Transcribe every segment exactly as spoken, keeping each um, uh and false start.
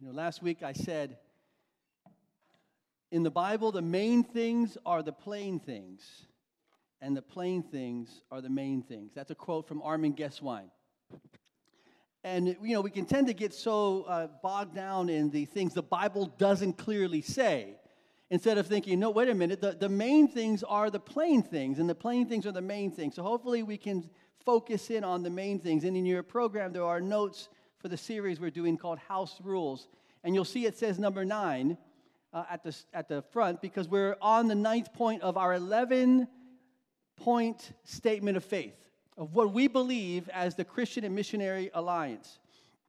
You know, last week I said, in the Bible, the main things are the plain things, and the plain things are the main things. That's a quote from Armin Geswein. And, you know, we can tend to get so uh, bogged down in the things the Bible doesn't clearly say, instead of thinking, no, wait a minute, the, the main things are the plain things, and the plain things are the main things. So hopefully we can focus in on the main things. And in your program, there are notes for the series we're doing called House Rules. And you'll see it says number nine uh, at, the, at the front, because we're on the ninth point of our eleven-point statement of faith, of what we believe as the Christian and Missionary Alliance.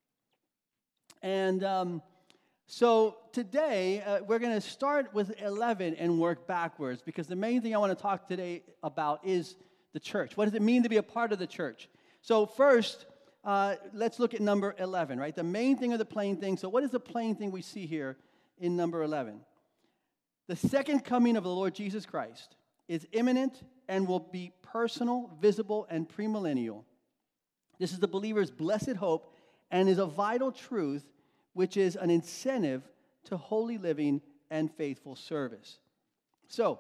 And um, so today, uh, we're going to start with eleven and work backwards, because the main thing I want to talk today about is the church. What does it mean to be a part of the church? So first, uh, let's look at number eleven, right? The main thing or the plain thing. So what is the plain thing we see here in number eleven? The second coming of the Lord Jesus Christ is imminent and will be personal, visible, and premillennial. This is the believer's blessed hope and is a vital truth, which is an incentive to holy living and faithful service. So,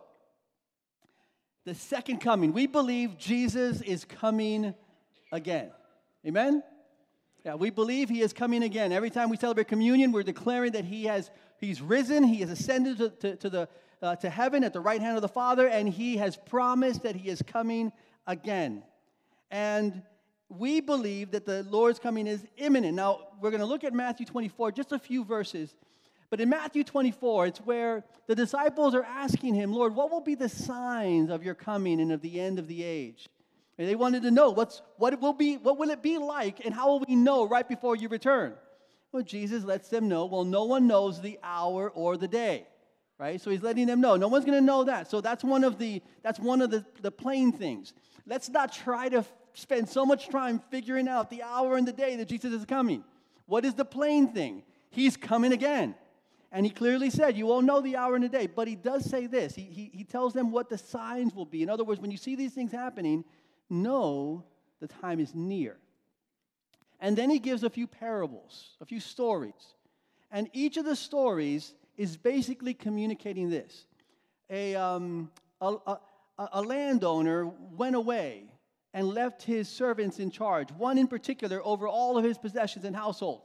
the second coming. We believe Jesus is coming again. Amen? Yeah, we believe he is coming again. Every time we celebrate communion, we're declaring that he has he's risen, he has ascended to, to, to the Uh, to heaven at the right hand of the Father, and he has promised that he is coming again. And we believe that the Lord's coming is imminent. Now, we're going to look at Matthew twenty-four, just a few verses. But in Matthew twenty-four, it's where the disciples are asking him, Lord, what will be the signs of your coming and of the end of the age? And they wanted to know what's what it will be, what will it be like, and how will we know right before you return? Well, Jesus lets them know, well, no one knows the hour or the day. Right? So he's letting them know. No one's going to know that. So that's one of the that's one of the, the plain things. Let's not try to f- spend so much time figuring out the hour and the day that Jesus is coming. What is the plain thing? He's coming again. And he clearly said, you won't know the hour and the day. But he does say this. He, he, he tells them what the signs will be. In other words, when you see these things happening, know the time is near. And then he gives a few parables, a few stories. And each of the stories is basically communicating this. A, um, a, a, a landowner went away and left his servants in charge, one in particular over all of his possessions and household.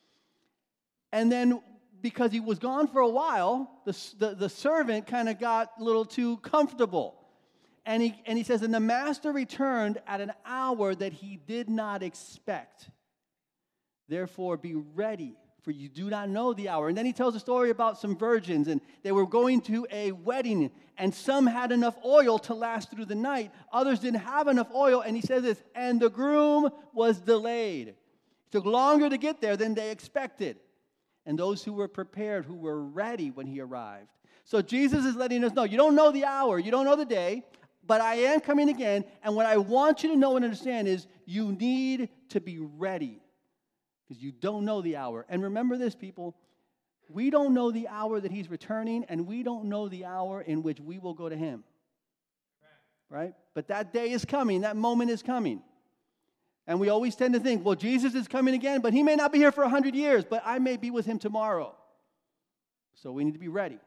And then because he was gone for a while, the, the, the servant kind of got a little too comfortable. And he, and he says, and the master returned at an hour that he did not expect. Therefore, be ready, for you do not know the hour. And then he tells a story about some virgins, and they were going to a wedding, and some had enough oil to last through the night. Others didn't have enough oil, and he says this, and the groom was delayed. It took longer to get there than they expected. And those who were prepared, who were ready when he arrived. So Jesus is letting us know, you don't know the hour, you don't know the day, but I am coming again, and what I want you to know and understand is you need to be ready. Because you don't know the hour. And remember this, people. We don't know the hour that he's returning, and we don't know the hour in which we will go to him. Right? But that day is coming. That moment is coming. And we always tend to think, well, Jesus is coming again, but he may not be here for a hundred years, but I may be with him tomorrow. So we need to be ready.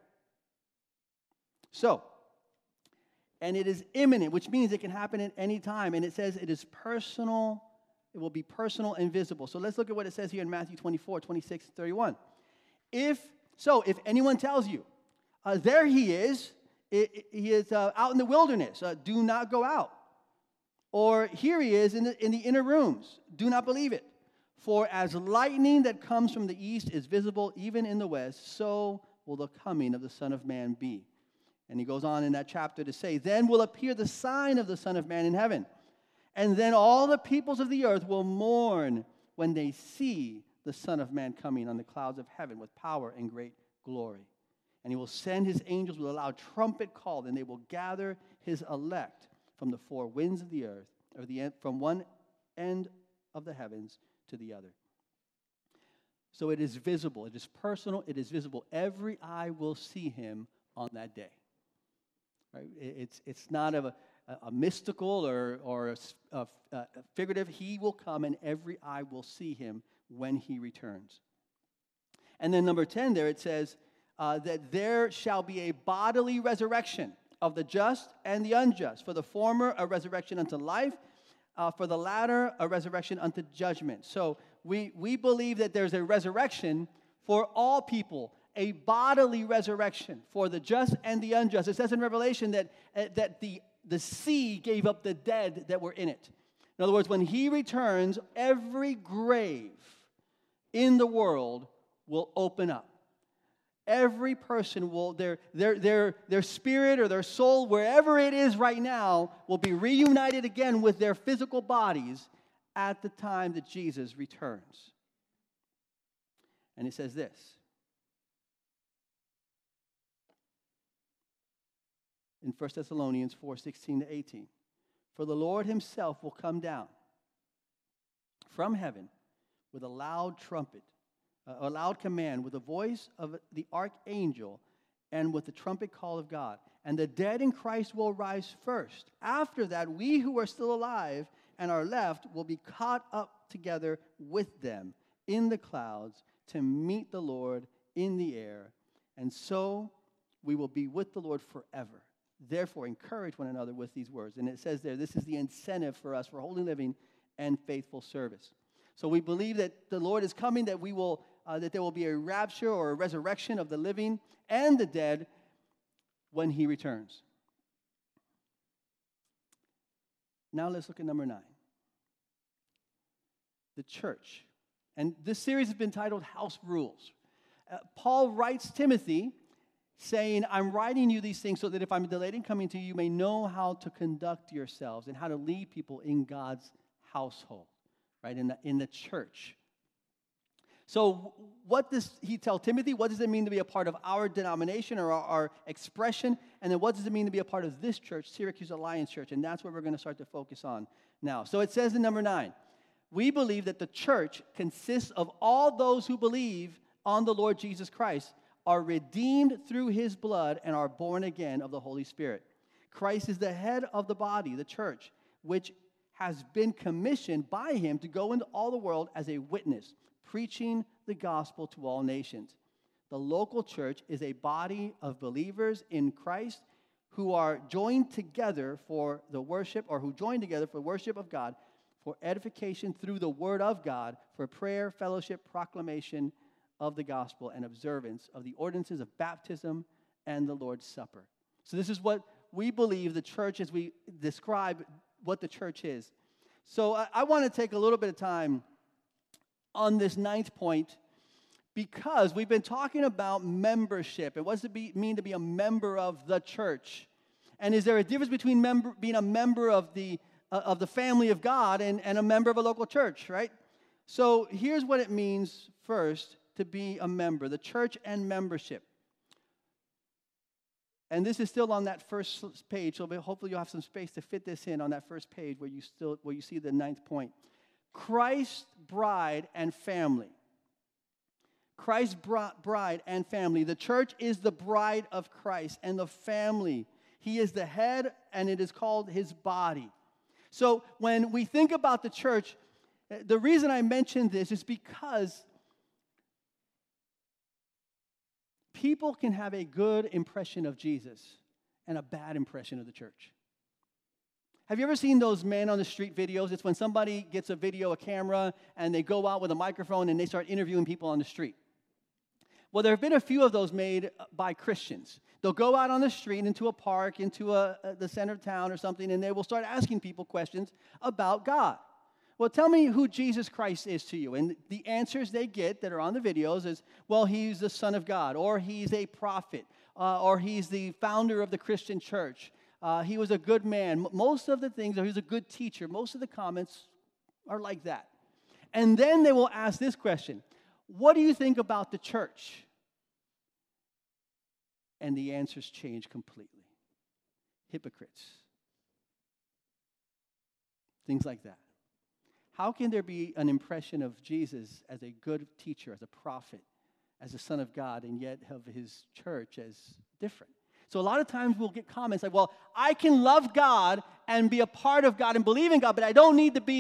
So, and it is imminent, which means it can happen at any time. And it says it is personal. It will be personal and visible. So let's look at what it says here in Matthew twenty-four, twenty-six, and thirty-one. If, so if anyone tells you, uh, there he is, it, it, he is uh, out in the wilderness, uh, do not go out. Or here he is in the, in the inner rooms, do not believe it. For as lightning that comes from the east is visible even in the west, so will the coming of the Son of Man be. And he goes on in that chapter to say, then will appear the sign of the Son of Man in heaven. And then all the peoples of the earth will mourn when they see the Son of Man coming on the clouds of heaven with power and great glory. And he will send his angels with a loud trumpet call, and they will gather his elect from the four winds of the earth, or the end, from one end of the heavens to the other. So it is visible, it is personal, it is visible. Every eye will see him on that day. Right? It's it's not a a mystical or, or a, a, a figurative. He will come and every eye will see him when he returns. And then number ten there it says uh, that there shall be a bodily resurrection of the just and the unjust. For the former, a resurrection unto life. Uh, for the latter, a resurrection unto judgment. So we, we believe that there's a resurrection for all people, a bodily resurrection for the just and the unjust. It says in Revelation that, uh, that the, the sea gave up the dead that were in it. In other words, when he returns, every grave in the world will open up. Every person will, their, their, their, their spirit or their soul, wherever it is right now, will be reunited again with their physical bodies at the time that Jesus returns. And it says this. In First Thessalonians four, sixteen to eighteen. For the Lord himself will come down from heaven with a loud trumpet, a loud command, with the voice of the archangel, and with the trumpet call of God. And the dead in Christ will rise first. After that, we who are still alive and are left will be caught up together with them in the clouds to meet the Lord in the air. And so we will be with the Lord forever. Therefore, encourage one another with these words. And it says there, this is the incentive for us for holy living and faithful service. So we believe that the Lord is coming, that we will Uh, that there will be a rapture or a resurrection of the living and the dead when he returns. Now let's look at number nine. The church. And this series has been titled House Rules. Uh, Paul writes Timothy saying, I'm writing you these things so that if I'm delayed in coming to you, you may know how to conduct yourselves and how to lead people in God's household, right, in the, in the church. So what does he tell Timothy? What does it mean to be a part of our denomination or our, our expression? And then what does it mean to be a part of this church, Syracuse Alliance Church? And that's what we're going to start to focus on now. So it says in number nine, we believe that the church consists of all those who believe on the Lord Jesus Christ, are redeemed through his blood, and are born again of the Holy Spirit. Christ is the head of the body, the church, which has been commissioned by him to go into all the world as a witness, preaching the gospel to all nations. The local church is a body of believers in Christ who are joined together for the worship, or who join together for worship of God, for edification through the word of God, for prayer, fellowship, proclamation of the gospel, and observance of the ordinances of baptism and the Lord's Supper. So this is what we believe the church, as we describe what the church is. So I, I want to take a little bit of time on this ninth point, because we've been talking about membership and what does it be, mean to be a member of the church, and is there a difference between member, being a member of the uh, of the family of God and, and a member of a local church, right? So here's what it means first to be a member, the church and membership. And this is still on that first page, so hopefully you'll have some space to fit this in on that first page where you still where you see the ninth point. Christ's bride and family. Christ's bride and family. The church is the bride of Christ and the family. He is the head, and it is called his body. So when we think about the church, the reason I mention this is because people can have a good impression of Jesus and a bad impression of the church. Have you ever seen those man on the street videos? It's when somebody gets a video, a camera, and they go out with a microphone and they start interviewing people on the street. Well, there have been a few of those made by Christians. They'll go out on the street, into a park, into a, a, the center of town or something, and they will start asking people questions about God. Well, tell me who Jesus Christ is to you. And the answers they get that are on the videos is, well, he's the Son of God, or he's a prophet, uh, or he's the founder of the Christian church. Uh, he was a good man. Most of the things, or he's a good teacher. Most of the comments are like that. And then they will ask this question: what do you think about the church? And the answers change completely. Hypocrites. Things like that. How can there be an impression of Jesus as a good teacher, as a prophet, as a son of God, and yet of his church as different? So a lot of times we'll get comments like, well, I can love God and be a part of God and believe in God, but I don't need to be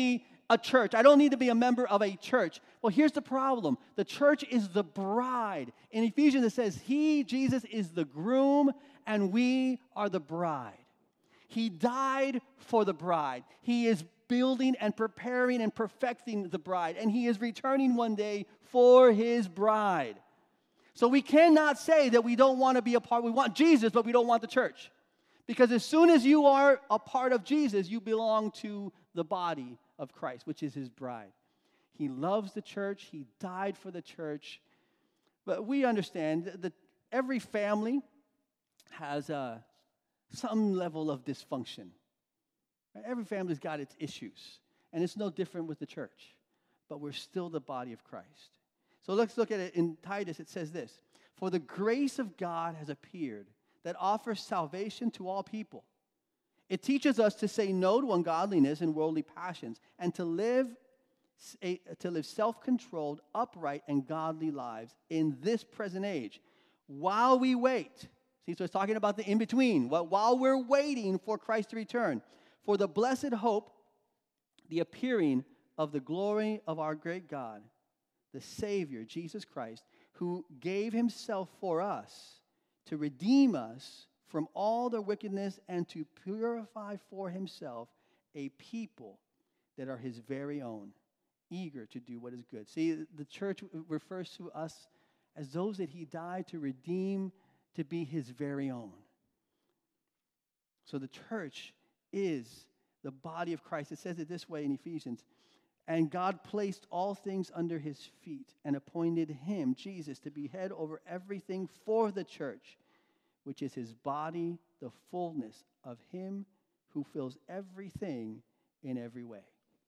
a church. I don't need to be a member of a church. Well, here's the problem. The church is the bride. In Ephesians, it says, He, Jesus, is the groom, and we are the bride. He died for the bride. He is building and preparing and perfecting the bride, and He is returning one day for His bride. So we cannot say that we don't want to be a part. We want Jesus, but we don't want the church. Because as soon as you are a part of Jesus, you belong to the body of Christ, which is His bride. He loves the church. He died for the church. But we understand that every family has uh, some level of dysfunction. Every family's got its issues. And it's no different with the church. But we're still the body of Christ. So let's look at it in Titus. It says this: For the grace of God has appeared that offers salvation to all people. It teaches us to say no to ungodliness and worldly passions, and to live, a, to live self-controlled, upright, and godly lives in this present age, while we wait. See, so it's talking about the in-between. Well, while we're waiting for Christ to return, for the blessed hope, the appearing of the glory of our great God, the Savior, Jesus Christ, who gave Himself for us to redeem us from all the wickedness and to purify for Himself a people that are His very own, eager to do what is good. See, the church refers to us as those that He died to redeem, to be His very own. So the church is the body of Christ. It says it this way in Ephesians: And God placed all things under His feet and appointed Him, Jesus, to be head over everything for the church, which is His body, the fullness of Him who fills everything in every way.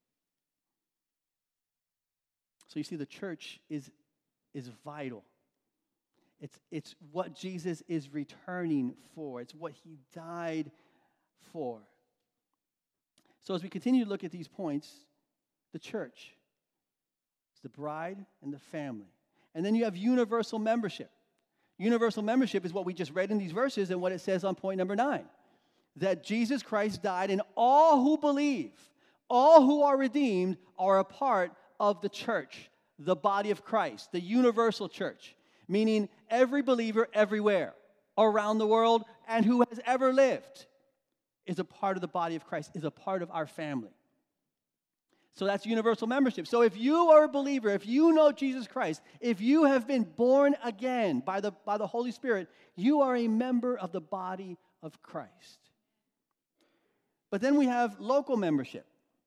So you see, the church is, is vital. It's, it's what Jesus is returning for. It's what He died for. So as we continue to look at these points, the church is the bride and the family. And then you have universal membership. Universal membership is what we just read in these verses and what it says on point number nine. That Jesus Christ died, and all who believe, all who are redeemed, are a part of the church, the body of Christ, the universal church. Meaning every believer everywhere around the world and who has ever lived is a part of the body of Christ, is a part of our family. So that's universal membership. So if you are a believer, if you know Jesus Christ, if you have been born again by the, by the Holy Spirit, you are a member of the body of Christ. But then we have local membership.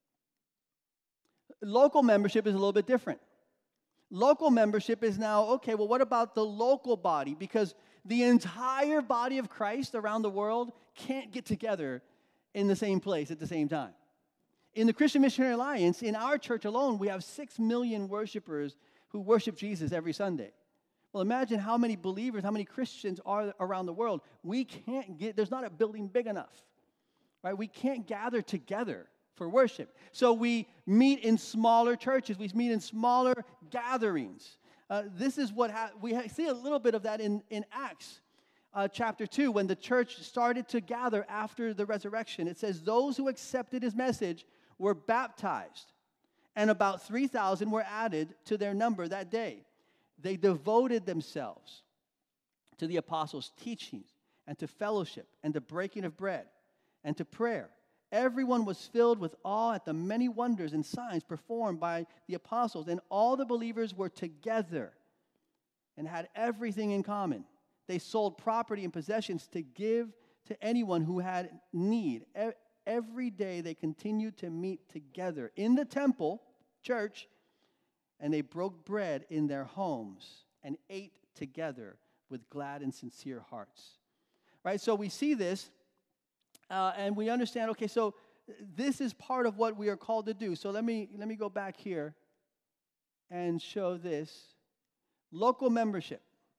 Local membership is a little bit different. Local membership is now, okay, well, what about the local body? Because the entire body of Christ around the world can't get together in the same place at the same time. In the Christian Missionary Alliance, in our church alone, we have six million worshipers who worship Jesus every Sunday. Well, imagine how many believers, how many Christians are around the world. We can't get, there's not a building big enough, right? We can't gather together for worship. So we meet in smaller churches. We meet in smaller gatherings. Uh, this is what ha- we ha- see a little bit of that in, in Acts uh, chapter two, when the church started to gather after the resurrection. It says, those who accepted His message were baptized, and about three thousand were added to their number that day. They devoted themselves to the apostles' teachings and to fellowship and to breaking of bread and to prayer. Everyone was filled with awe at the many wonders and signs performed by the apostles, and all the believers were together and had everything in common. They sold property and possessions to give to anyone who had need. Every day they continued to meet together in the temple, church, and they broke bread in their homes and ate together with glad and sincere hearts. Right? So we see this, uh, and we understand, okay, so this is part of what we are called to do. So let me, let me go back here and show this. Local membership.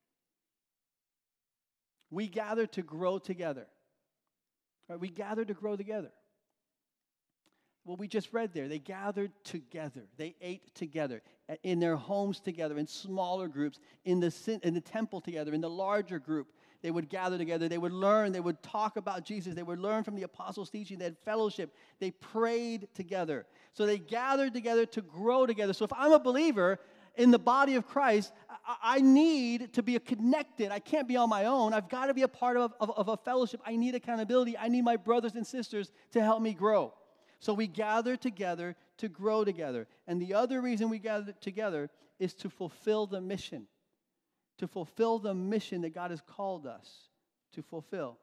We gather to grow together. Right? We gather to grow together. Well, we just read there, they gathered together. They ate together, in their homes together, in smaller groups, in the, in the temple together, in the larger group. they would gather together, they would learn, they would talk about Jesus, they would learn from the apostles' teaching, they had fellowship, they prayed together. So they gathered together to grow together. So if I'm a believer in the body of Christ, I, I need to be connected. I can't be on my own. I've got to be a part of, of, of a fellowship. I need accountability. I need my brothers and sisters to help me grow. So we gather together to grow together. And the other reason we gather together is to fulfill the mission. To fulfill the mission that God has called us to fulfill.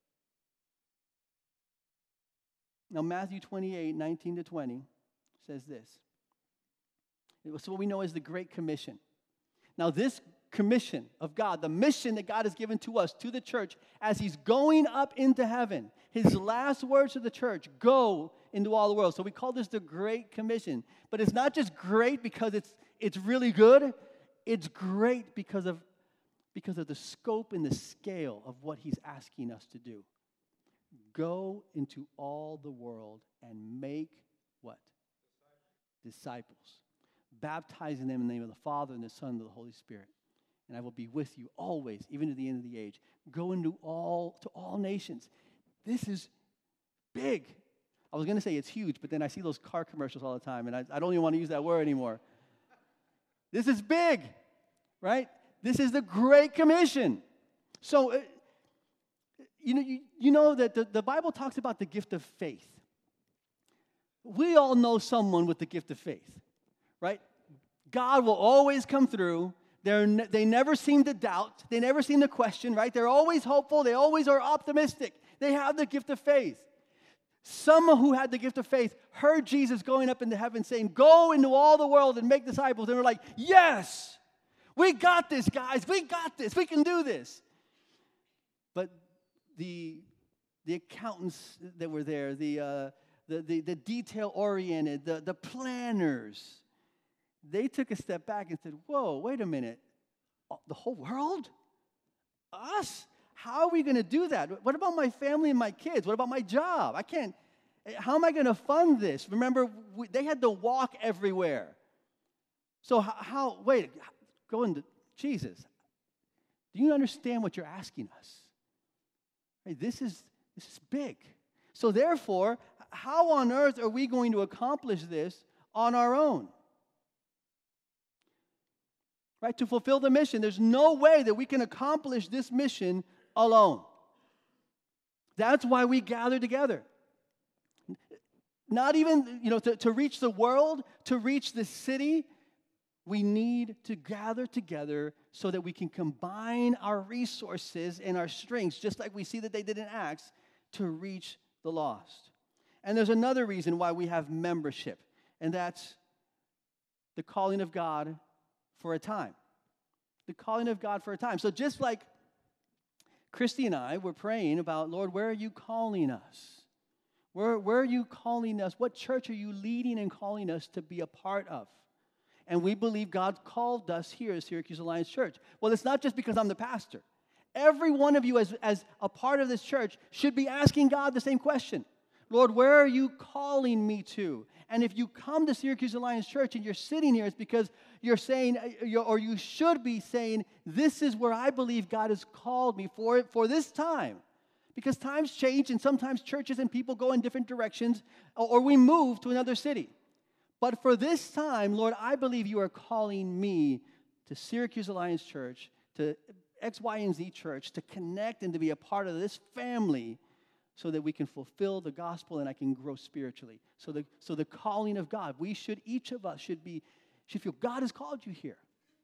Now, Matthew twenty-eight, nineteen to twenty says this. It's what we know as the Great Commission. Now, this commission of God, the mission that God has given to us, to the church, as he's going up into heaven, his last words to the church, go into all the world. So we call this the Great Commission. But it's not just great because it's it's really good. It's great because of, because of the scope and the scale of what he's asking us to do. Go into all the world and make what? Disciples. Baptizing them in the name of the Father and the Son and the Holy Spirit. And I will be with you always, even to the end of the age. Go into all, to all nations. This is big. I was going to say it's huge, but then I see those car commercials all the time, and I, I don't even want to use that word anymore. This is big, right? This is the Great Commission. So, uh, you know, you, you know that the, the Bible talks about the gift of faith. We all know someone with the gift of faith, right? God will always come through. They're ne- they never seem to doubt. They never seem to question, right? They're always hopeful. They always are optimistic. They have the gift of faith. Someone who had the gift of faith heard Jesus going up into heaven saying, go into all the world and make disciples. And they're like, yes, we got this, guys. We got this. We can do this. But the, the accountants that were there, the, uh, the, the, the detail-oriented, the, the planners, they took a step back and said, whoa, wait a minute. The whole world? Us? How are we going to do that? What about my family and my kids? What about my job? I can't. How am I going to fund this? Remember, we, they had to walk everywhere. So how, how, wait, go into, Jesus, do you understand what you're asking us? Hey, this is, this is big. So therefore, how on earth are we going to accomplish this on our own? Right, to fulfill the mission, there's no way that we can accomplish this mission alone. That's why we gather together. Not even, you know, to, to reach the world, to reach the city, we need to gather together so that we can combine our resources and our strengths, just like we see that they did in Acts, to reach the lost. And there's another reason why we have membership, and that's the calling of God for a time. The calling of God for a time. So just like Christy and I were praying about, Lord, where are you calling us? Where, where are you calling us? What church are you leading and calling us to be a part of? And we believe God called us here at Syracuse Alliance Church. Well, it's not just because I'm the pastor. Every one of you as, as a part of this church should be asking God the same question. Lord, where are you calling me to? And if you come to Syracuse Alliance Church and you're sitting here, it's because you're saying, or you should be saying, this is where I believe God has called me for, for this time. Because times change, and sometimes churches and people go in different directions, or we move to another city. But for this time, Lord, I believe you are calling me to Syracuse Alliance Church, to X, Y, and Z Church, to connect and to be a part of this family so that we can fulfill the gospel and I can grow spiritually. So the, so the calling of God, we should, each of us should be, should feel God has called you here.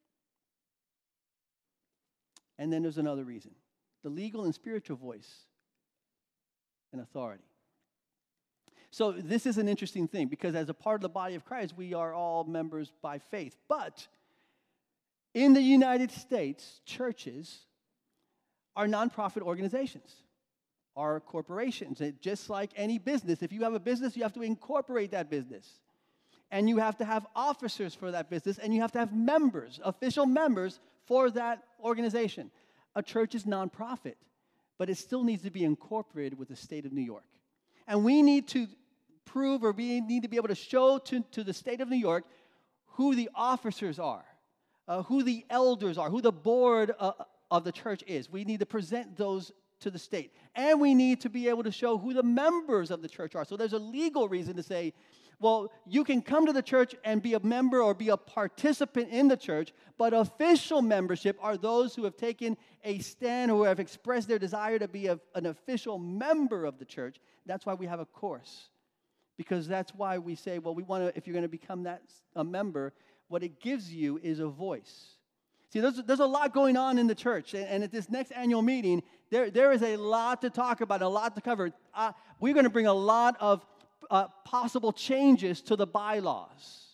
And then there's another reason, the legal and spiritual voice and authority. So this is an interesting thing because as a part of the body of Christ, we are all members by faith. But in the United States, churches are nonprofit organizations, are corporations. And just like any business, if you have a business, you have to incorporate that business. And you have to have officers for that business, and you have to have members, official members for that organization. A church is nonprofit, but it still needs to be incorporated with the state of New York. And we need to prove, or we need to be able to show to, to the state of New York who the officers are, uh, who the elders are, who the board uh, of the church is. We need to present those to the state. And we need to be able to show who the members of the church are. So there's a legal reason to say, well, you can come to the church and be a member or be a participant in the church, but official membership are those who have taken a stand, who have expressed their desire to be a, an official member of the church. That's why we have a course. Because that's why we say, well, we want to, if you're going to become that a member, what it gives you is a voice. See, there's, there's a lot going on in the church, and, and at this next annual meeting, there, there is a lot to talk about, a lot to cover. Uh, we're going to bring a lot of uh, possible changes to the bylaws.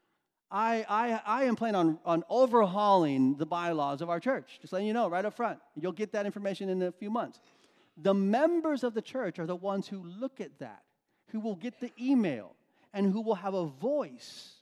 I, I, I am planning on, on overhauling the bylaws of our church, just letting you know right up front. You'll get that information in a few months. The members of the church are the ones who look at that, who will get the email, and who will have a voice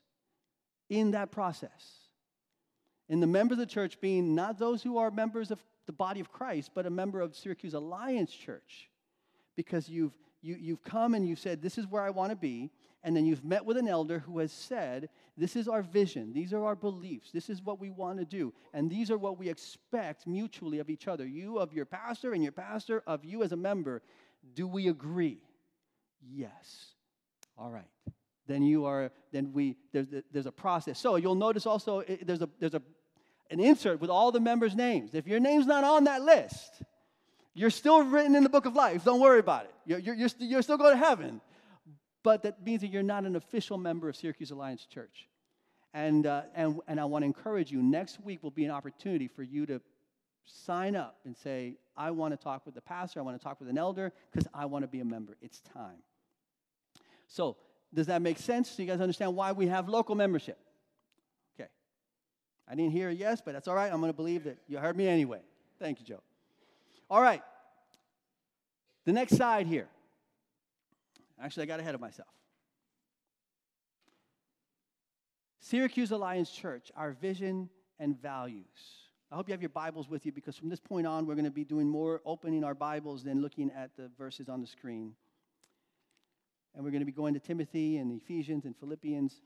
in that process. And the members of the church being not those who are members of the body of Christ, but a member of Syracuse Alliance Church. Because you've, you, you've come and you've said, this is where I want to be. And then you've met with an elder who has said, this is our vision. These are our beliefs. This is what we want to do. And these are what we expect mutually of each other. You of your pastor and your pastor of you as a member. Do we agree? Yes. All right. Then you are, then we, there's, there's a process. So you'll notice also there's a, there's a, an insert with all the members' names. If your name's not on that list, you're still written in the book of life. Don't worry about it. You're, you're, you're, st- you're still going to heaven. But that means that you're not an official member of Syracuse Alliance Church. And, uh, and, and I want to encourage you, next week will be an opportunity for you to sign up and say, I want to talk with the pastor, I want to talk with an elder, because I want to be a member. It's time. So, does that make sense? Do you guys understand why we have local membership? Okay. I didn't hear a yes, but that's all right. I'm going to believe that you heard me anyway. Thank you, Joe. All right. The next side here. Actually, I got ahead of myself. Syracuse Alliance Church, our vision and values. I hope you have your Bibles with you, because from this point on, we're going to be doing more opening our Bibles than looking at the verses on the screen. And we're going to be going to Timothy and Ephesians and Philippians.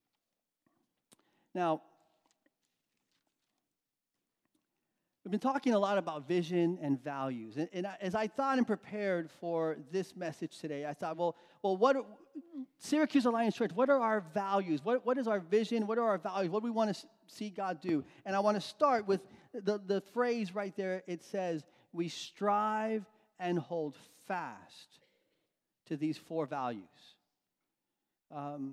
Now, we've been talking a lot about vision and values. And, and I, as I thought and prepared for this message today, I thought, well, well, what are, Syracuse Alliance Church, what are our values? What, what is our vision? What are our values? What do we want to see God do? And I want to start with the, the phrase right there. It says, we strive and hold fast to these four values. Um,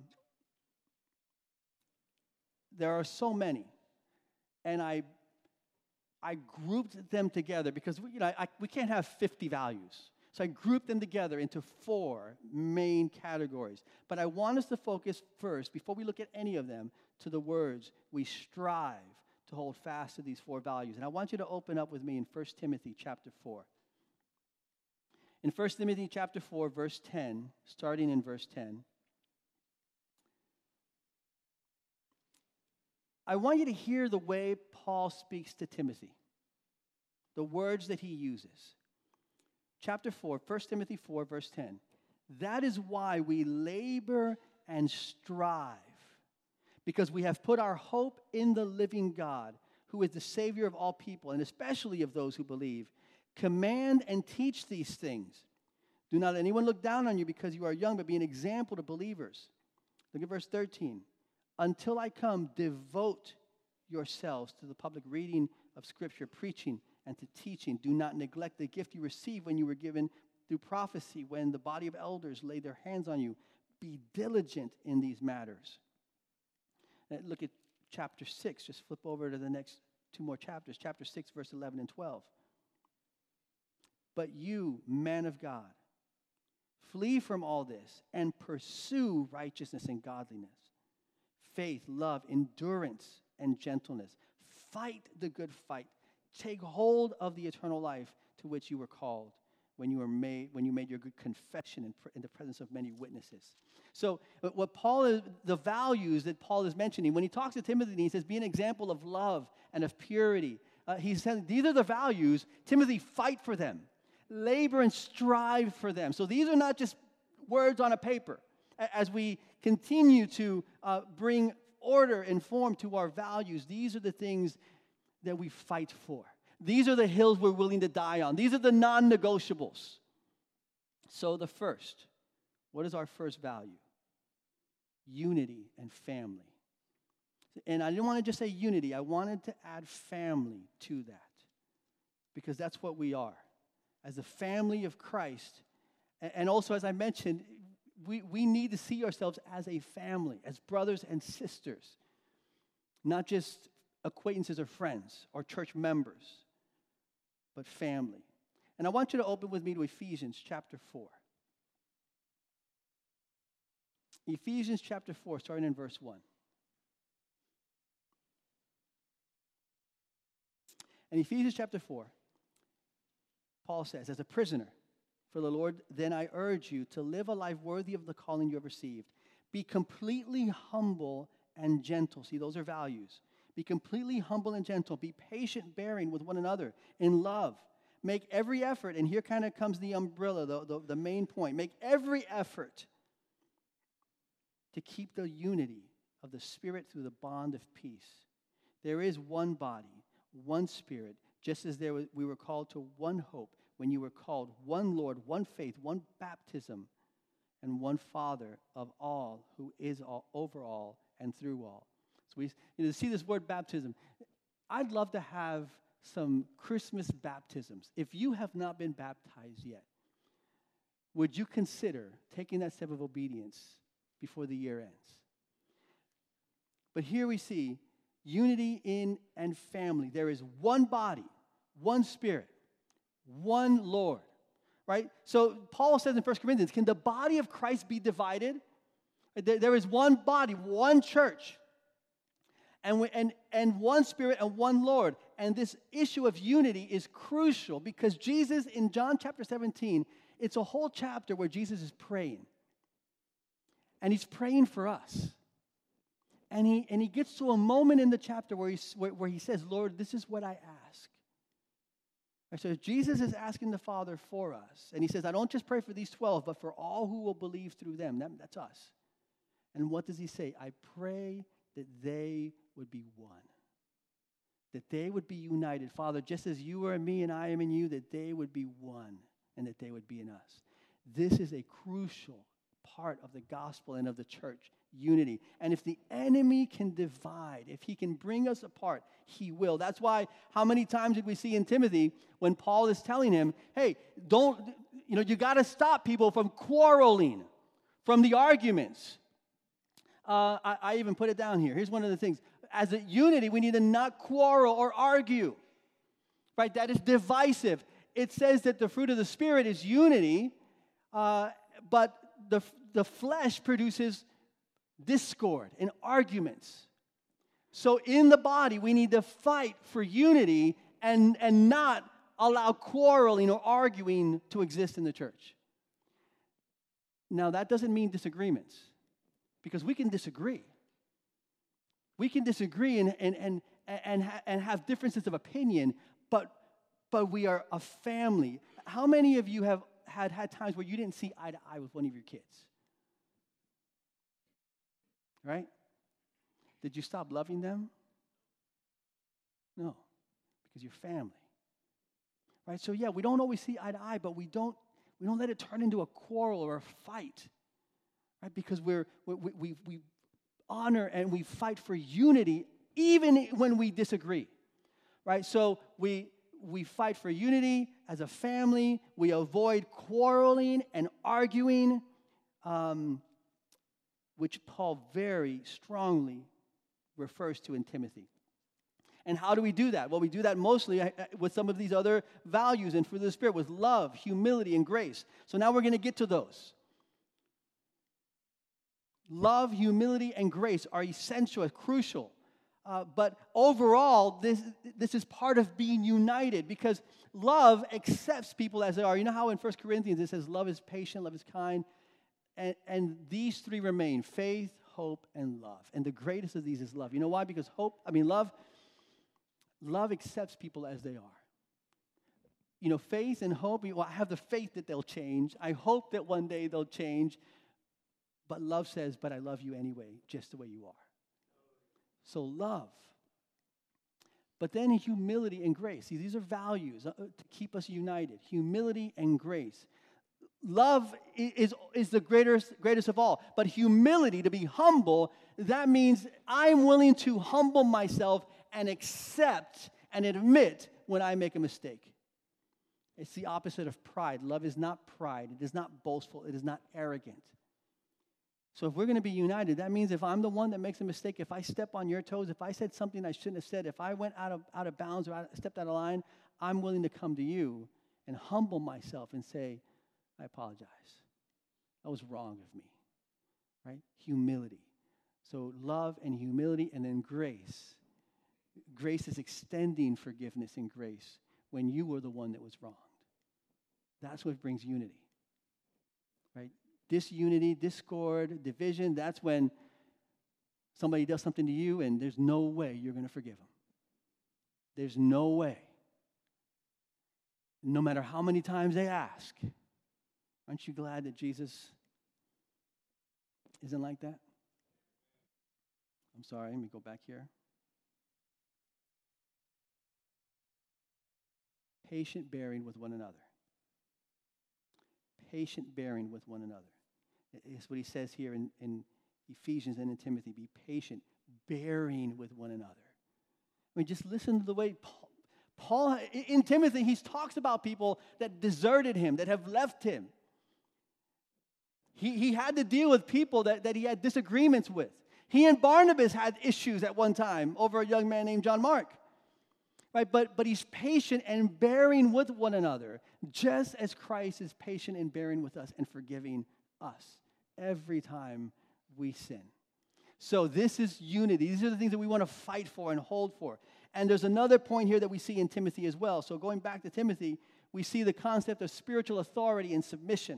there are so many, and I I grouped them together because you know I, we can't have fifty values, so I grouped them together into four main categories. But I want us to focus first, before we look at any of them, to the words we strive to hold fast to these four values. And I want you to open up with me in First Timothy chapter four. In First Timothy chapter four, verse ten, starting in verse ten, I want you to hear the way Paul speaks to Timothy, the words that he uses. Chapter four, First Timothy four, verse ten. That is why we labor and strive, because we have put our hope in the living God, who is the Savior of all people, and especially of those who believe. Command and teach these things. Do not let anyone look down on you because you are young, but be an example to believers. Look at verse thirteen. Until I come, devote yourselves to the public reading of Scripture, preaching, and to teaching. Do not neglect the gift you received when you were given through prophecy, when the body of elders laid their hands on you. Be diligent in these matters. And look at chapter six. Just flip over to the next two more chapters. Chapter six, verse eleven and twelve. But you, man of God, flee from all this and pursue righteousness and godliness, faith, love, endurance, and gentleness. Fight the good fight. Take hold of the eternal life to which you were called when you were made when you made your good confession in, in the presence of many witnesses. So what Paul is, the values that Paul is mentioning, when he talks to Timothy, he says, be an example of love and of purity. Uh, he says, these are the values. Timothy, fight for them. Labor and strive for them. So these are not just words on a paper. As we continue to uh, bring order and form to our values, these are the things that we fight for. These are the hills we're willing to die on. These are the non-negotiables. So the first, what is our first value? Unity and family. And I didn't want to just say unity. I wanted to add family to that, because that's what we are. As a family of Christ, and also, as I mentioned, we, we need to see ourselves as a family, as brothers and sisters, not just acquaintances or friends or church members, but family. And I want you to open with me to Ephesians chapter four. Ephesians chapter four, starting in verse one. In Ephesians chapter four, Paul says, as a prisoner for the Lord, then I urge you to live a life worthy of the calling you have received. Be completely humble and gentle. See, those are values. Be completely humble and gentle. Be patient, bearing with one another in love. Make every effort, and here kind of comes the umbrella, the, the, the main point. Make every effort to keep the unity of the Spirit through the bond of peace. There is one body, one Spirit, just as there was, we were called to one hope when you were called, one Lord, one faith, one baptism, and one Father of all, who is all, over all, and through all. So we you know, see this word baptism. I'd love to have some Christmas baptisms. If you have not been baptized yet, would you consider taking that step of obedience before the year ends? But here we see unity in and family. There is one body, one Spirit, one Lord, right? So Paul says in First Corinthians, can the body of Christ be divided? There, there is one body, one church, and, we, and, and one Spirit and one Lord. And this issue of unity is crucial because Jesus, in John chapter seventeen, it's a whole chapter where Jesus is praying. And he's praying for us. And he, and he gets to a moment in the chapter where he, where, where he says, Lord, this is what I ask. Right, so Jesus is asking the Father for us. And he says, I don't just pray for these twelve, but for all who will believe through them. That, that's us. And what does he say? I pray that they would be one. That they would be united. Father, just as you are in me and I am in you, that they would be one and that they would be in us. This is a crucial part of the gospel and of the church, unity. And if the enemy can divide, if he can bring us apart, he will. That's why, how many times did we see in Timothy when Paul is telling him, hey, don't, you know, you got to stop people from quarreling, from the arguments. Uh, I, I even put it down here. Here's one of the things. As a unity, we need to not quarrel or argue, right? That is divisive. It says that the fruit of the Spirit is unity, uh, but the, the flesh produces discord and arguments. So in the body, we need to fight for unity and, and not allow quarreling or arguing to exist in the church. Now, that doesn't mean disagreements, because we can disagree. We can disagree and, and, and, and, ha- and have differences of opinion, but, but we are a family. How many of you have had, had times where you didn't see eye to eye with one of your kids? Right? Did you stop loving them? No, because you're family. Right? So yeah, we don't always see eye to eye, but we don't we don't let it turn into a quarrel or a fight. Right? Because we're we we, we honor and we fight for unity even when we disagree. Right? So we we fight for unity as a family. We avoid quarreling and arguing. Um, which Paul very strongly refers to in Timothy. And how do we do that? Well, we do that mostly with some of these other values and fruit of the Spirit, with love, humility, and grace. So now we're going to get to those. Love, humility, and grace are essential, crucial. Uh, but overall, this, this is part of being united, because love accepts people as they are. You know how in First Corinthians it says love is patient, love is kind? And, and these three remain: faith, hope, and love. And the greatest of these is love. You know why? Because hope, I mean, love, love accepts people as they are. You know, faith and hope, well, I have the faith that they'll change. I hope that one day they'll change. But love says, but I love you anyway, just the way you are. So love. But then humility and grace. See, these are values uh, to keep us united. Humility and grace. Love is, is the greatest, greatest of all. But humility, to be humble, that means I'm willing to humble myself and accept and admit when I make a mistake. It's the opposite of pride. Love is not pride. It is not boastful. It is not arrogant. So if we're going to be united, that means if I'm the one that makes a mistake, if I step on your toes, if I said something I shouldn't have said, if I went out of, out of bounds or out, stepped out of line, I'm willing to come to you and humble myself and say, I apologize. That was wrong of me, right? Humility. So love and humility and then grace. Grace is extending forgiveness and grace when you were the one that was wronged. That's what brings unity, right? Disunity, discord, division, that's when somebody does something to you and there's no way you're going to forgive them. There's no way. No matter how many times they ask. Aren't you glad that Jesus isn't like that? I'm sorry, let me go back here. Patient bearing with one another. Patient bearing with one another. It's what he says here in, in Ephesians and in Timothy. Be patient, bearing with one another. I mean, just listen to the way Paul, Paul in Timothy, he talks about people that deserted him, that have left him. He, he had to deal with people that, that he had disagreements with. He and Barnabas had issues at one time over a young man named John Mark. Right? But, but he's patient and bearing with one another, just as Christ is patient and bearing with us and forgiving us every time we sin. So this is unity. These are the things that we want to fight for and hold for. And there's another point here that we see in Timothy as well. So going back to Timothy, we see the concept of spiritual authority and submission.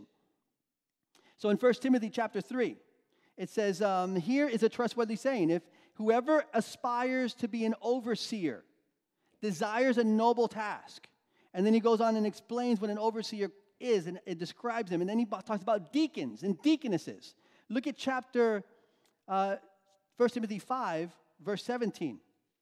So in First Timothy chapter three, it says, um, here is a trustworthy saying, if whoever aspires to be an overseer desires a noble task. And then he goes on and explains what an overseer is, and it describes them. And then he talks about deacons and deaconesses. Look at chapter, uh, First Timothy five, verse seventeen.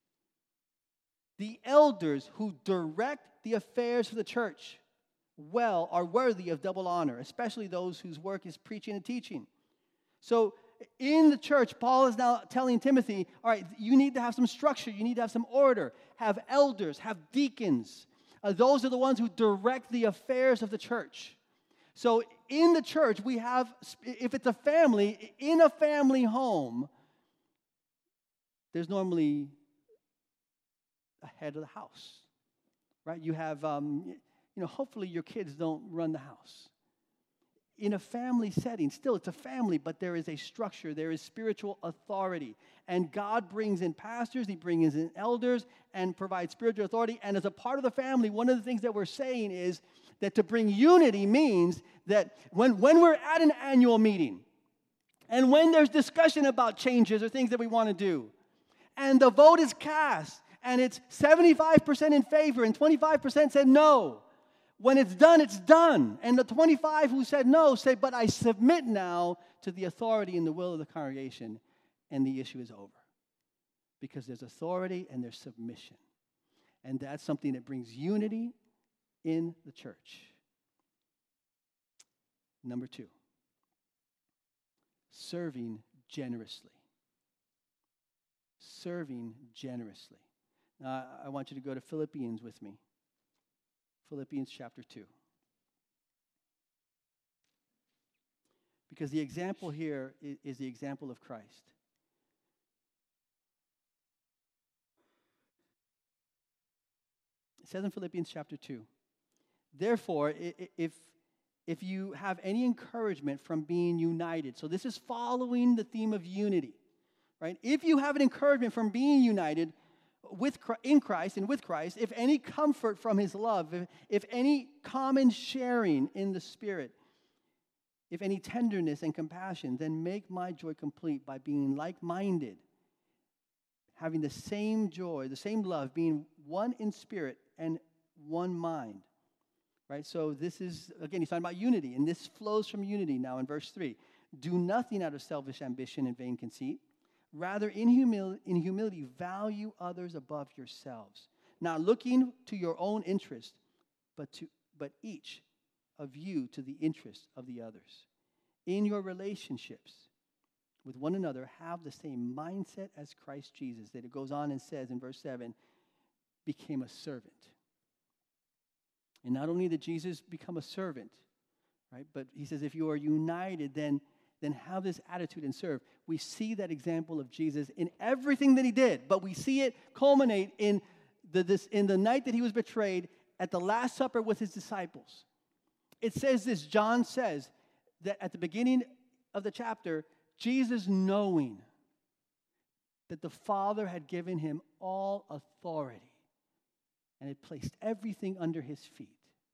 The elders who direct the affairs of the church well are worthy of double honor, especially those whose work is preaching and teaching. So in the church, Paul is now telling Timothy, all right, you need to have some structure. You need to have some order. Have elders, have deacons. Uh, those are the ones who direct the affairs of the church. So in the church, we have, if it's a family, in a family home, there's normally a head of the house, right? You have, um, you know, hopefully your kids don't run the house. In a family setting, still it's a family, but there is a structure, there is spiritual authority. And God brings in pastors, he brings in elders, and provides spiritual authority. And as a part of the family, one of the things that we're saying is that to bring unity means that when, when we're at an annual meeting, and when there's discussion about changes or things that we want to do, and the vote is cast, and it's seventy-five percent in favor and twenty-five percent said no, when it's done, it's done. And the twenty-five who said no say, but I submit now to the authority and the will of the congregation, and the issue is over. Because there's authority and there's submission. And that's something that brings unity in the church. Number two, serving generously. Serving generously. Now, I want you to go to Philippians with me. Philippians chapter two. Because the example here is, is the example of Christ. It says in Philippians chapter two, therefore, if, if you have any encouragement from being united, so this is following the theme of unity, right? If you have an encouragement from being united with in Christ and with Christ, if any comfort from his love, if, if any common sharing in the Spirit, if any tenderness and compassion, then make my joy complete by being like-minded, having the same joy, the same love, being one in spirit and one mind. Right? So this is, again, he's talking about unity, and this flows from unity now in verse three. Do nothing out of selfish ambition and vain conceit, Rather, in, humil- in humility, value others above yourselves, not looking to your own interest, but to but each of you to the interest of the others. In your relationships with one another, have the same mindset as Christ Jesus, that it goes on and says in verse seven, became a servant. And not only did Jesus become a servant, right, but he says if you are united, then, then have this attitude and serve. We see that example of Jesus in everything that he did, but we see it culminate in the, this, in the night that he was betrayed at the Last Supper with his disciples. It says this, John says that at the beginning of the chapter, Jesus, knowing that the Father had given him all authority and had placed everything under his feet,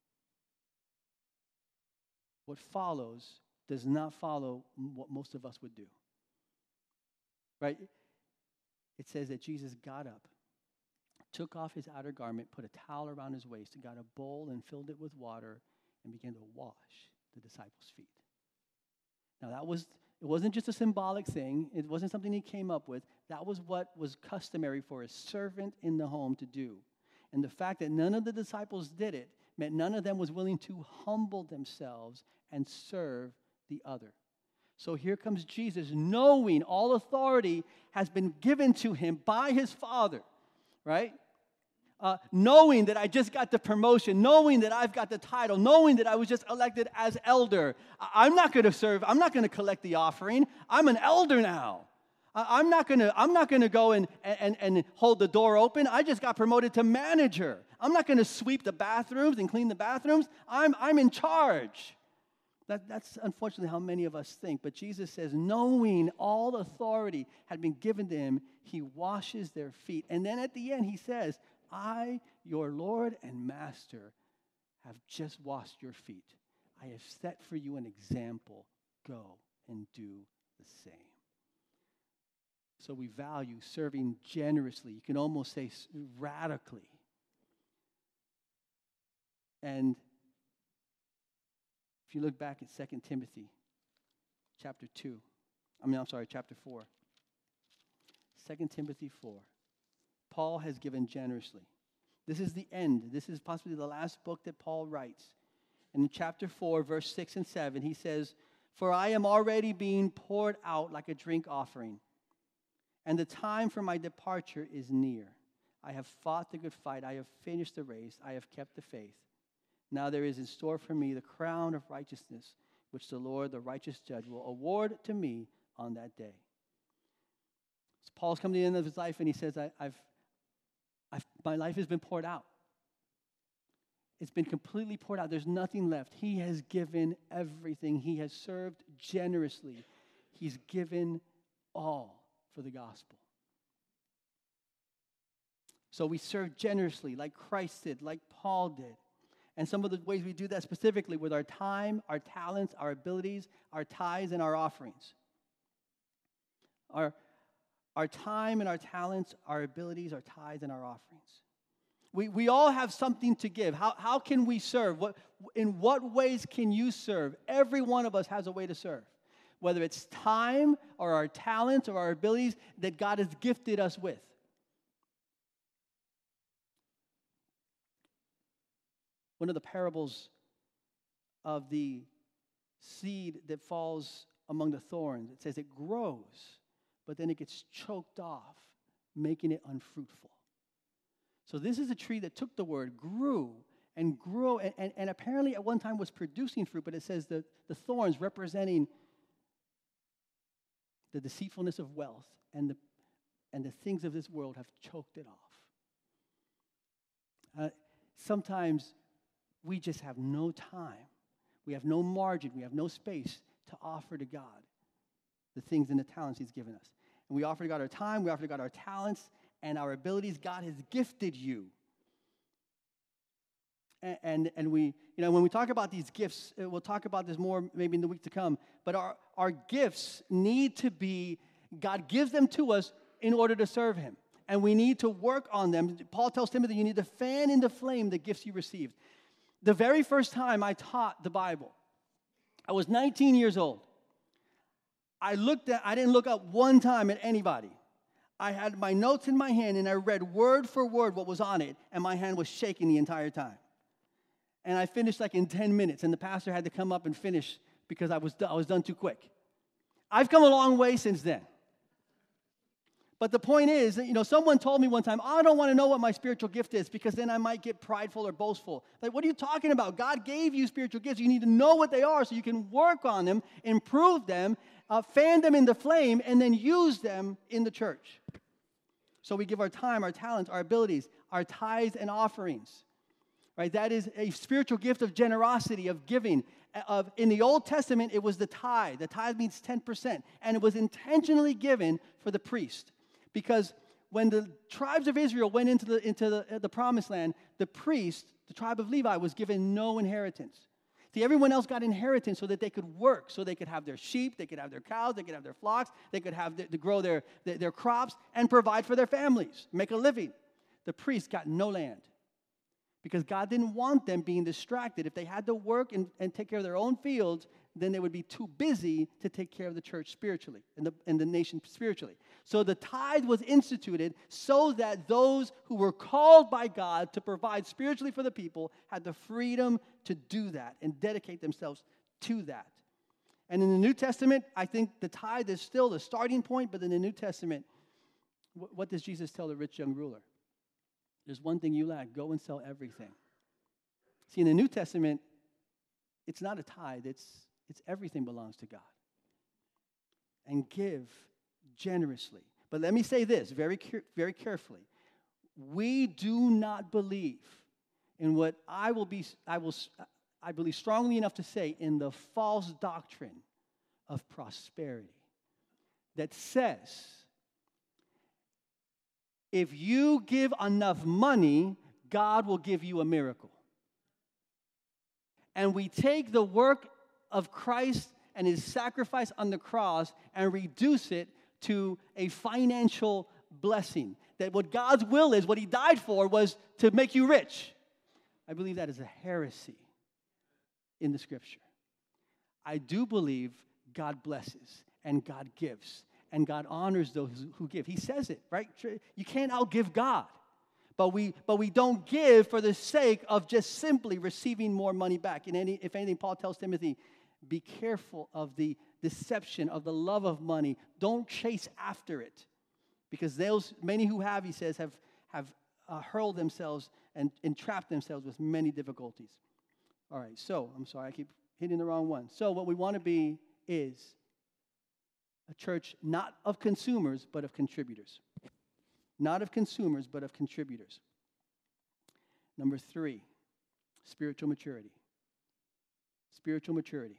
what follows does not follow what most of us would do. Right? It says that Jesus got up, took off his outer garment, put a towel around his waist, got a bowl and filled it with water, and began to wash the disciples' feet. Now that was, it wasn't just a symbolic thing. It wasn't something he came up with. That was what was customary for a servant in the home to do. And the fact that none of the disciples did it meant none of them was willing to humble themselves and serve the other. So here comes Jesus, knowing all authority has been given to him by his Father, right? Uh, knowing that I just got the promotion, knowing that I've got the title, knowing that I was just elected as elder. I- I'm not going to serve. I'm not going to collect the offering. I'm an elder now. I- I'm not going to. I'm not going to go and, and and hold the door open. I just got promoted to manager. I'm not going to sweep the bathrooms and clean the bathrooms. I'm I'm in charge. That, that's unfortunately how many of us think. But Jesus says, knowing all authority had been given to him, he washes their feet. And then at the end he says, I, your Lord and Master, have just washed your feet. I have set for you an example. Go and do the same. So we value serving generously. You can almost say radically. And if you look back at Second Timothy chapter two, I mean, I'm sorry, chapter four. Second Timothy four. Paul has given generously. This is the end. This is possibly the last book that Paul writes. And in chapter four, verse six and seven, he says, for I am already being poured out like a drink offering, and the time for my departure is near. I have fought the good fight. I have finished the race. I have kept the faith. Now there is in store for me the crown of righteousness, which the Lord, the righteous judge, will award to me on that day. So Paul's come to the end of his life, and he says, I, I've, I've, my life has been poured out. It's been completely poured out. There's nothing left. He has given everything. He has served generously. He's given all for the gospel. So we serve generously like Christ did, like Paul did. And some of the ways we do that specifically with our time, our talents, our abilities, our tithes, and our offerings. Our, our time and our talents, our abilities, our tithes, and our offerings. We, we all have something to give. How, how can we serve? What, in what ways can you serve? Every one of us has a way to serve. Whether it's time or our talents or our abilities that God has gifted us with. One of the parables of the seed that falls among the thorns, it says it grows, but then it gets choked off, making it unfruitful. So this is a tree that took the word, grew, and grew, and, and, and apparently at one time was producing fruit, but it says that the thorns representing the deceitfulness of wealth and the, and the things of this world have choked it off. Uh, sometimes we just have no time. We have no margin. We have no space to offer to God the things and the talents he's given us. And we offer to God our time. We offer to God our talents and our abilities. God has gifted you. And, and, and we, you know, when we talk about these gifts, we'll talk about this more maybe in the week to come, but our, our gifts need to be, God gives them to us in order to serve him. And we need to work on them. Paul tells Timothy, you need to fan into flame the gifts you received. The very first time I taught the Bible, I was nineteen years old. I looked at, I didn't look up one time at anybody. I had my notes in my hand, and I read word for word what was on it, and my hand was shaking the entire time. And I finished like in ten minutes, and the pastor had to come up and finish because I was, I was done too quick. I've come a long way since then. But the point is, you know, someone told me one time, oh, I don't want to know what my spiritual gift is because then I might get prideful or boastful. Like, what are you talking about? God gave you spiritual gifts. You need to know what they are so you can work on them, improve them, uh, fan them in the flame, and then use them in the church. So we give our time, our talents, our abilities, our tithes and offerings. Right? That is a spiritual gift of generosity, of giving. Of, in the Old Testament, it was the tithe. The tithe means ten percent. And it was intentionally given for the priest. Because when the tribes of Israel went into the, into the, uh, the promised land, the priest, the tribe of Levi, was given no inheritance. See, everyone else got inheritance so that they could work, so they could have their sheep, they could have their cows, they could have their flocks, they could have the, to grow their, their, their crops and provide for their families, make a living. The priest got no land because God didn't want them being distracted. If they had to work and, and take care of their own fields, then they would be too busy to take care of the church spiritually and the, and the nation spiritually. So the tithe was instituted so that those who were called by God to provide spiritually for the people had the freedom to do that and dedicate themselves to that. And in the New Testament, I think the tithe is still the starting point, but in the New Testament, wh- what does Jesus tell the rich young ruler? There's one thing you lack. Go and sell everything. See, in the New Testament, it's not a tithe. It's It's everything belongs to God. And give generously. But let me say this very, very carefully. We do not believe in what I will be, I will, I believe strongly enough to say in the false doctrine of prosperity that says, if you give enough money, God will give you a miracle. And we take the work of Christ and his sacrifice on the cross and reduce it to a financial blessing. That what God's will is, what he died for, was to make you rich. I believe that is a heresy in the scripture. I do believe God blesses and God gives and God honors those who give. He says it, right? You can't outgive God. But we but we don't give for the sake of just simply receiving more money back. In any, if anything, Paul tells Timothy, be careful of the deception, of the love of money. Don't chase after it. Because those, many who have, he says, have, have uh, hurled themselves and entrapped themselves with many difficulties. All right, so, I'm sorry, I keep hitting the wrong one. So what we want to be is a church not of consumers, but of contributors. Not of consumers, but of contributors. Number three, spiritual maturity. Spiritual maturity.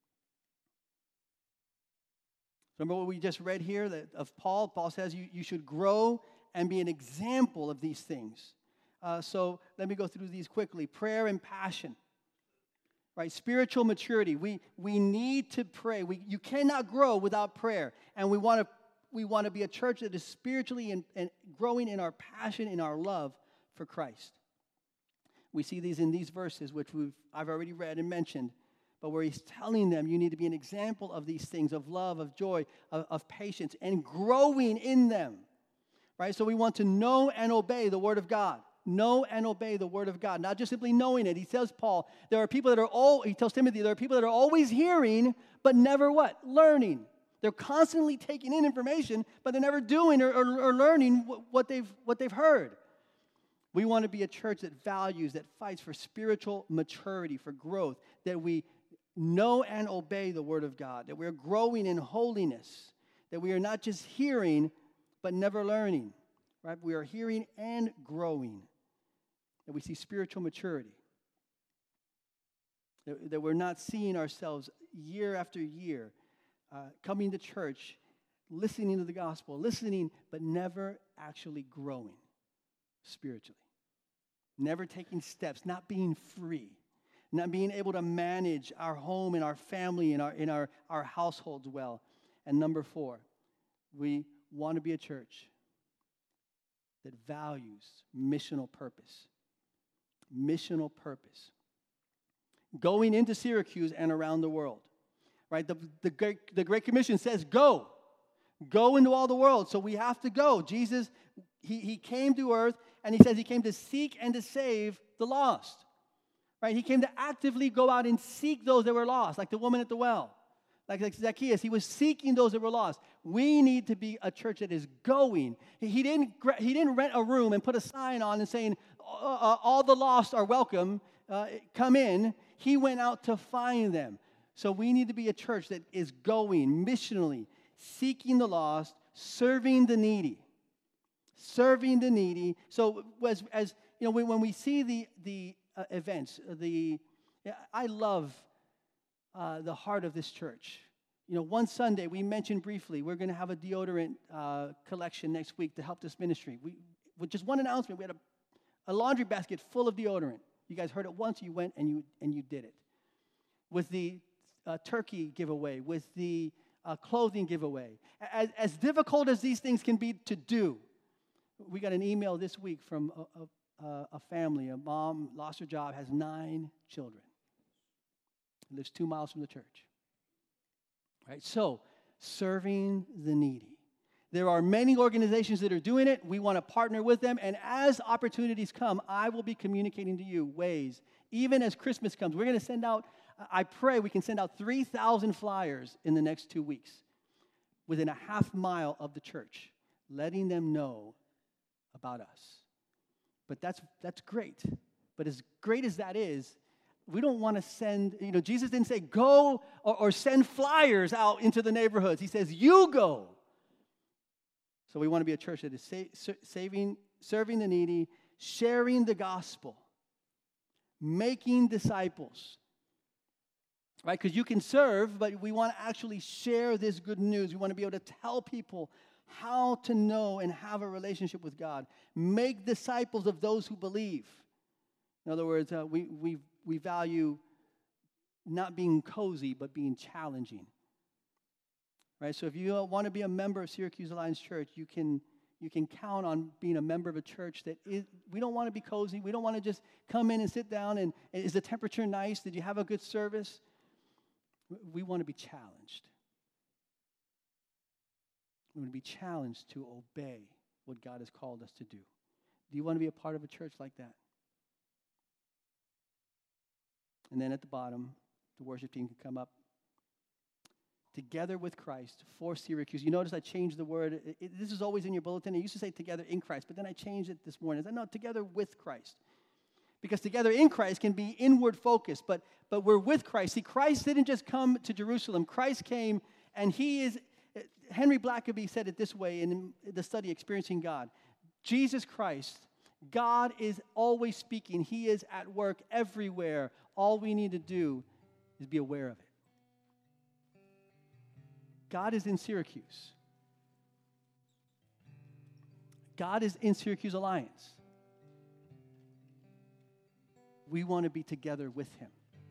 Remember what we just read here that of Paul? Paul says you, you should grow and be an example of these things. Uh, so let me go through these quickly. Prayer and passion. Right? Spiritual maturity. We we need to pray. We you cannot grow without prayer. And we want to we want to be a church that is spiritually and, and growing in our passion, in our love for Christ. We see these in these verses, which we've I've already read and mentioned. But where he's telling them you need to be an example of these things, of love, of joy, of, of patience, and growing in them, right? So we want to know and obey the Word of God. Know and obey the Word of God, not just simply knowing it. He tells Paul, there are people that are all, he tells Timothy, there are people that are always hearing, but never what? Learning. They're constantly taking in information, but they're never doing or, or, or learning what they've, what they've heard. We want to be a church that values, that fights for spiritual maturity, for growth, that we know and obey the Word of God, that we're growing in holiness, that we are not just hearing, but never learning, right? We are hearing and growing, that we see spiritual maturity, that, that we're not seeing ourselves year after year uh, coming to church, listening to the gospel, listening, but never actually growing spiritually, never taking steps, not being free. Not being able to manage our home and our family and our, in our, our households well. And number four, we want to be a church that values missional purpose. Missional purpose. Going into Syracuse and around the world. right? The, the, great, the Great Commission says, go. Go into all the world. So we have to go. Jesus, he, he came to earth, and he says he came to seek and to save the lost. Right? He came to actively go out and seek those that were lost, like the woman at the well. Like, like Zacchaeus, he was seeking those that were lost. We need to be a church that is going. He, he, didn't, he didn't rent a room and put a sign on and saying, uh, all the lost are welcome, uh, come in. He went out to find them. So we need to be a church that is going missionally, seeking the lost, serving the needy. Serving the needy. So as, as you know, when, when we see the, the uh, events, the I love uh, the heart of this church. You know, one Sunday, we mentioned briefly, we're going to have a deodorant uh, collection next week to help this ministry. We, with just one announcement, we had a, a laundry basket full of deodorant. You guys heard it once, you went and you and you did it. With the uh, turkey giveaway, with the uh, clothing giveaway. As, as difficult as these things can be to do, we got an email this week from a, a Uh, a family, a mom lost her job, has nine children, lives two miles from the church. Right? So, serving the needy. There are many organizations that are doing it. We want to partner with them. And as opportunities come, I will be communicating to you ways. Even as Christmas comes, we're going to send out, I pray we can send out three thousand flyers in the next two weeks within a half mile of the church, letting them know about us. But that's that's great. But as great as that is, we don't want to send, you know, Jesus didn't say go or, or send flyers out into the neighborhoods. He says, you go. So we want to be a church that is sa- saving, serving the needy, sharing the gospel, making disciples. Right? Because you can serve, but we want to actually share this good news. We want to be able to tell people how to know and have a relationship with God. Make disciples of those who believe. In other words, uh, we, we, we value not being cozy, but being challenging. Right? So if you uh, want to be a member of Syracuse Alliance Church, you can, you can count on being a member of a church that is, we don't want to be cozy. We don't want to just come in and sit down and, is the temperature nice? Did you have a good service? We want to be challenged. We want to be challenged to obey what God has called us to do. Do you want to be a part of a church like that? And then at the bottom, the worship team can come up. Together with Christ for Syracuse. You notice I changed the word. It, it, this is always in your bulletin. I used to say together in Christ, but then I changed it this morning. I said, no, together with Christ. Because together in Christ can be inward focused, but, but we're with Christ. See, Christ didn't just come to Jerusalem. Christ came, and he is... Henry Blackaby said it this way in the study, Experiencing God. Jesus Christ, God is always speaking. He is at work everywhere. All we need to do is be aware of it. God is in Syracuse. God is in Syracuse Alliance. We want to be together with him.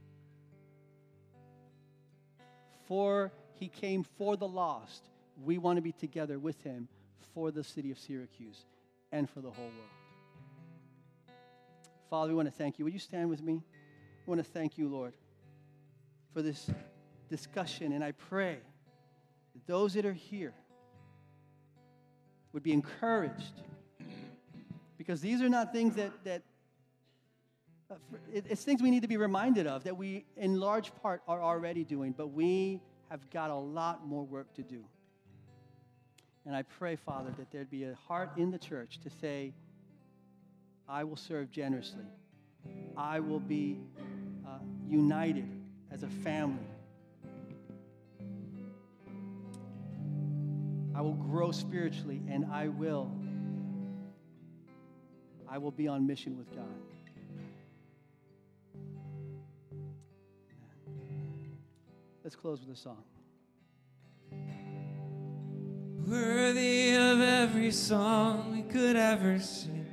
For he came for the lost. We want to be together with him for the city of Syracuse and for the whole world. Father, we want to thank you. Will you stand with me? I want to thank you, Lord, for this discussion. And I pray that those that are here would be encouraged. Because these are not things that, that uh, it, it's things we need to be reminded of that we, in large part, are already doing. But we have got a lot more work to do. And I pray, Father, that there'd be a heart in the church to say, I will serve generously. I will be uh, united as a family. I will grow spiritually, and I will. I will be on mission with God. Let's close with a song. Worthy of every song we could ever sing.